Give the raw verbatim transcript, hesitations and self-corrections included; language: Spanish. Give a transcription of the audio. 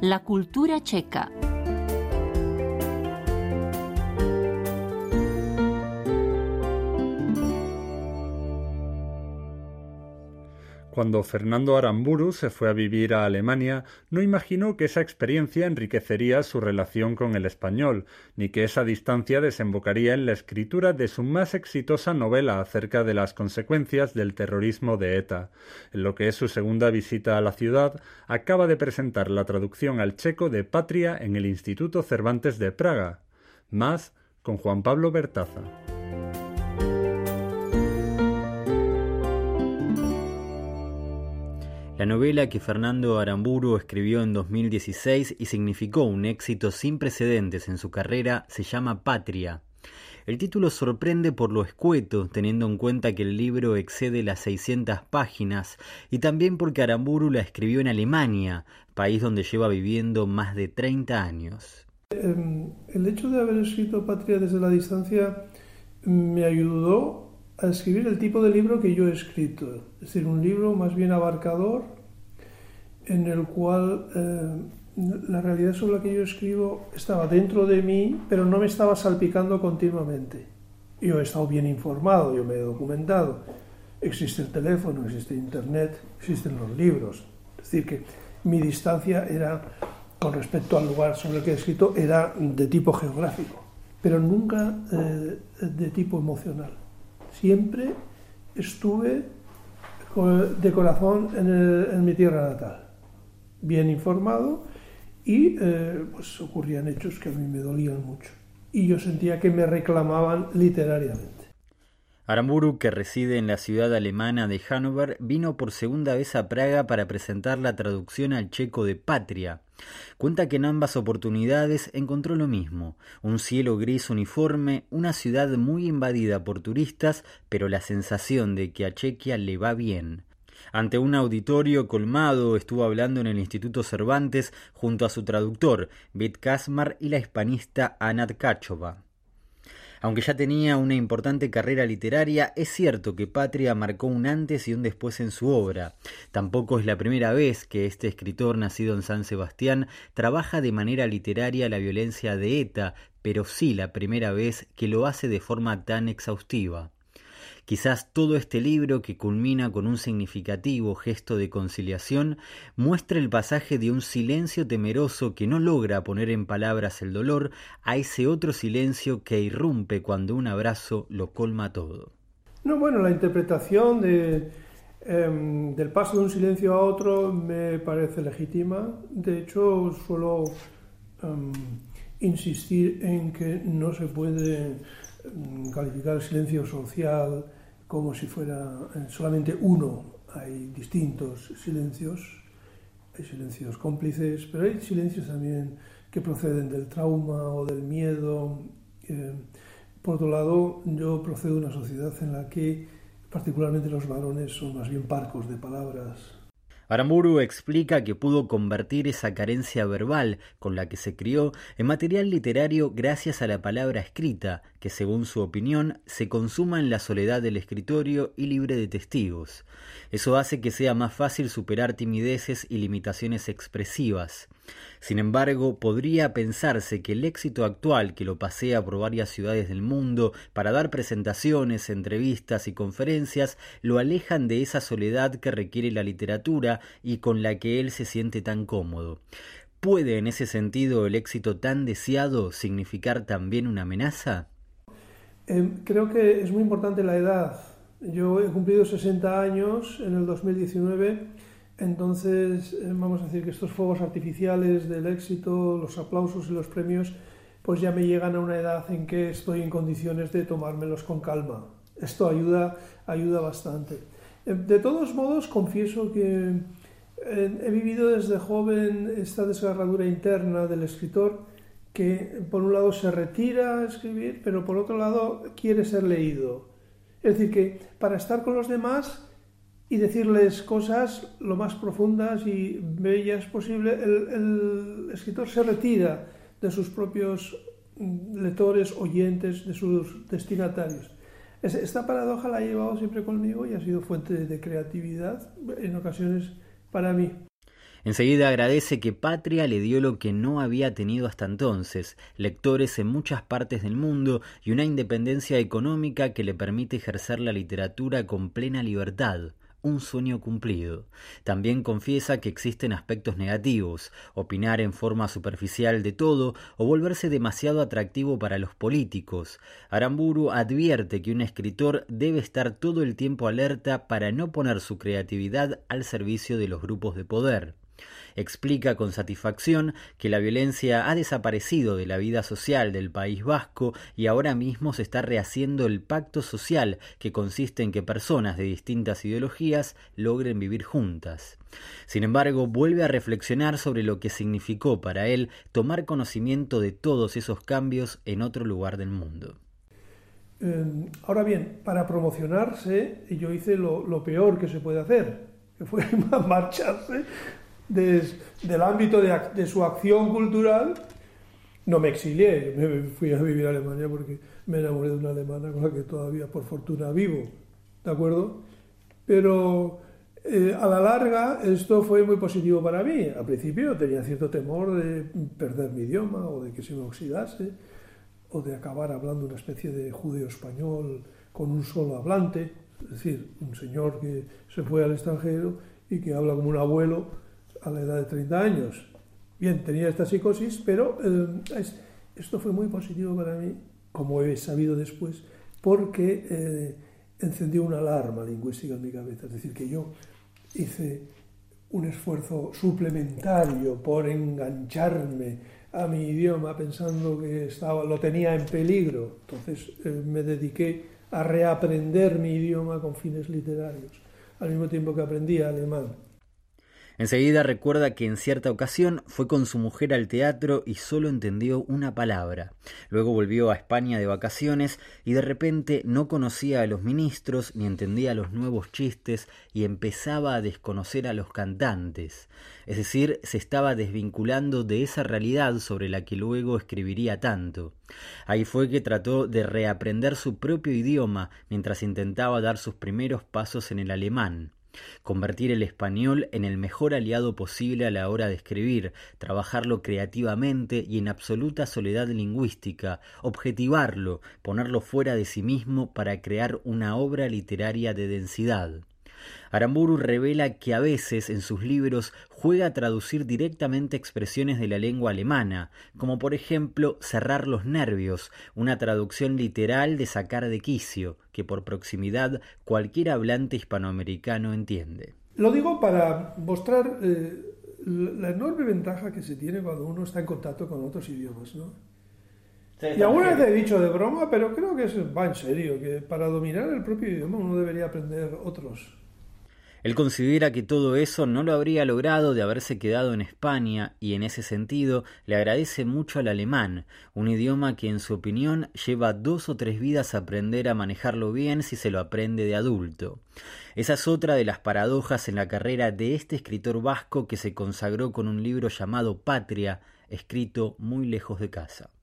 La cultura checa. Cuando Fernando Aramburu se fue a vivir a Alemania, no imaginó que esa experiencia enriquecería su relación con el español, ni que esa distancia desembocaría en la escritura de su más exitosa novela acerca de las consecuencias del terrorismo de ETA. En lo que es su segunda visita a la ciudad, acaba de presentar la traducción al checo de Patria en el Instituto Cervantes de Praga. Más con Juan Pablo Bertaza. La novela que Fernando Aramburu escribió en dos mil dieciséis y significó un éxito sin precedentes en su carrera se llama Patria. El título sorprende por lo escueto, teniendo en cuenta que el libro excede las seiscientas páginas, y también porque Aramburu la escribió en Alemania, país donde lleva viviendo más de treinta años. El hecho de haber escrito Patria desde la distancia me ayudó a escribir el tipo de libro que yo he escrito, es decir, un libro más bien abarcador en el cual eh, la realidad sobre la que yo escribo estaba dentro de mí, pero no me estaba salpicando continuamente. Yo he estado bien informado, yo me he documentado, existe el teléfono, existe internet, existen los libros, es decir, que mi distancia era, con respecto al lugar sobre el que he escrito, era de tipo geográfico, pero nunca eh, de tipo emocional. Siempre estuve de corazón en, el, en mi tierra natal, bien informado, y eh, pues ocurrían hechos que a mí me dolían mucho. Y yo sentía que me reclamaban literariamente. Aramburu, que reside en la ciudad alemana de Hannover, vino por segunda vez a Praga para presentar la traducción al checo de Patria. Cuenta que en ambas oportunidades encontró lo mismo, un cielo gris uniforme, una ciudad muy invadida por turistas, pero la sensación de que a Chequia le va bien. Ante un auditorio colmado estuvo hablando en el Instituto Cervantes junto a su traductor, Vít Kasmar, y la hispanista Anna Tkáčová. Aunque ya tenía una importante carrera literaria, es cierto que Patria marcó un antes y un después en su obra. Tampoco es la primera vez que este escritor, nacido en San Sebastián, trabaja de manera literaria la violencia de ETA, pero sí la primera vez que lo hace de forma tan exhaustiva. Quizás todo este libro, que culmina con un significativo gesto de conciliación, muestre el pasaje de un silencio temeroso que no logra poner en palabras el dolor a ese otro silencio que irrumpe cuando un abrazo lo colma todo. No, bueno, la interpretación de, eh, del paso de un silencio a otro me parece legítima. De hecho, suelo um, insistir en que no se puede um, calificar el silencio social como si fuera solamente uno. Hay distintos silencios, hay silencios cómplices, pero hay silencios también que proceden del trauma o del miedo. Eh, por otro lado, yo procedo de una sociedad en la que particularmente los varones son más bien parcos de palabras. Aramburu explica que pudo convertir esa carencia verbal con la que se crió en material literario gracias a la palabra escrita, que según su opinión se consuma en la soledad del escritorio y libre de testigos. Eso hace que sea más fácil superar timideces y limitaciones expresivas. Sin embargo, podría pensarse que el éxito actual, que lo pasea por varias ciudades del mundo para dar presentaciones, entrevistas y conferencias, lo alejan de esa soledad que requiere la literatura y con la que él se siente tan cómodo. ¿Puede en ese sentido el éxito tan deseado significar también una amenaza? Eh, creo que es muy importante la edad. Yo he cumplido sesenta años en el dos mil diecinueve. Entonces, vamos a decir que estos fuegos artificiales del éxito, los aplausos y los premios, pues ya me llegan a una edad en que estoy en condiciones de tomármelos con calma. Esto ayuda, ayuda bastante. De todos modos, confieso que he vivido desde joven esta desgarradura interna del escritor que, por un lado, se retira a escribir, pero por otro lado, quiere ser leído. Es decir, que para estar con los demás y decirles cosas lo más profundas y bellas posible, el, el escritor se retira de sus propios lectores, oyentes, de sus destinatarios. Esta paradoja la he llevado siempre conmigo y ha sido fuente de creatividad en ocasiones para mí. Enseguida agradece que Patria le dio lo que no había tenido hasta entonces, lectores en muchas partes del mundo y una independencia económica que le permite ejercer la literatura con plena libertad. Un sueño cumplido. También confiesa que existen aspectos negativos, opinar en forma superficial de todo o volverse demasiado atractivo para los políticos. Aramburu advierte que un escritor debe estar todo el tiempo alerta para no poner su creatividad al servicio de los grupos de poder. Explica con satisfacción que la violencia ha desaparecido de la vida social del País Vasco y ahora mismo se está rehaciendo el pacto social que consiste en que personas de distintas ideologías logren vivir juntas. Sin embargo, vuelve a reflexionar sobre lo que significó para él tomar conocimiento de todos esos cambios en otro lugar del mundo. Eh, ahora bien, para promocionarse yo hice lo, lo peor que se puede hacer, que fue marcharse Des, del ámbito de, de su acción cultural. No me exilié, me fui a vivir a Alemania porque me enamoré de una alemana con la que todavía por fortuna vivo, ¿de acuerdo? Pero eh, a la larga esto fue muy positivo para mí. Al principio tenía cierto temor de perder mi idioma o de que se me oxidase o de acabar hablando una especie de judeo-español con un solo hablante, es decir, un señor que se fue al extranjero y que habla como un abuelo a la edad de treinta años. Bien, tenía esta psicosis, pero eh, es, esto fue muy positivo para mí, como he sabido después, porque eh, encendió una alarma lingüística en mi cabeza. Es decir, que yo hice un esfuerzo suplementario por engancharme a mi idioma pensando que estaba, lo tenía en peligro. Entonces eh, me dediqué a reaprender mi idioma con fines literarios, al mismo tiempo que aprendía alemán. Enseguida recuerda que en cierta ocasión fue con su mujer al teatro y solo entendió una palabra. Luego volvió a España de vacaciones y de repente no conocía a los ministros ni entendía los nuevos chistes y empezaba a desconocer a los cantantes. Es decir, se estaba desvinculando de esa realidad sobre la que luego escribiría tanto. Ahí fue que trató de reaprender su propio idioma mientras intentaba dar sus primeros pasos en el alemán. Convertir el español en el mejor aliado posible a la hora de escribir, trabajarlo creativamente y en absoluta soledad lingüística, objetivarlo, ponerlo fuera de sí mismo para crear una obra literaria de densidad. Aramburu revela que a veces en sus libros juega a traducir directamente expresiones de la lengua alemana, como por ejemplo cerrar los nervios, una traducción literal de sacar de quicio, que por proximidad cualquier hablante hispanoamericano entiende. Lo digo para mostrar eh, la enorme ventaja que se tiene cuando uno está en contacto con otros idiomas, ¿no? Sí, y alguna vez he dicho de broma, pero creo que es, va en serio, que para dominar el propio idioma uno debería aprender otros. Él considera que todo eso no lo habría logrado de haberse quedado en España y en ese sentido le agradece mucho al alemán, un idioma que en su opinión lleva dos o tres vidas aprender a manejarlo bien si se lo aprende de adulto. Esa es otra de las paradojas en la carrera de este escritor vasco que se consagró con un libro llamado Patria, escrito muy lejos de casa.